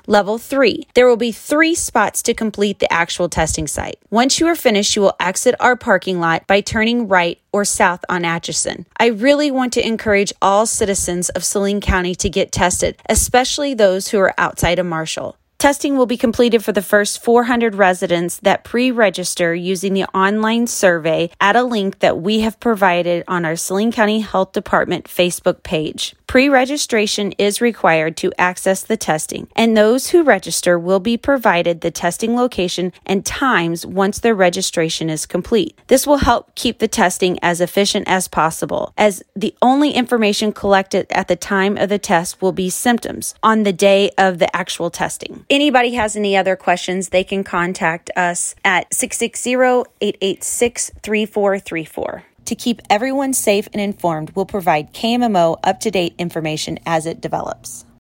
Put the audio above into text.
Level 3, there will be 3 spots to complete the actual testing site. Once you are finished, you will exit our parking lot by turning right or south on Atchison. I really want to encourage all citizens of Saline County to get tested, especially those who are outside of Marshall. Testing will be completed for the first 400 residents that pre-register using the online survey at a link that we have provided on our Saline County Health Department Facebook page. Pre-registration is required to access the testing, and those who register will be provided the testing location and times once their registration is complete. This will help keep the testing as efficient as possible, as the only information collected at the time of the test will be symptoms on the day of the actual testing. Anybody has any other questions, they can contact us at 660-886-3434. To keep everyone safe and informed, we'll provide KMMO up-to-date information as it develops.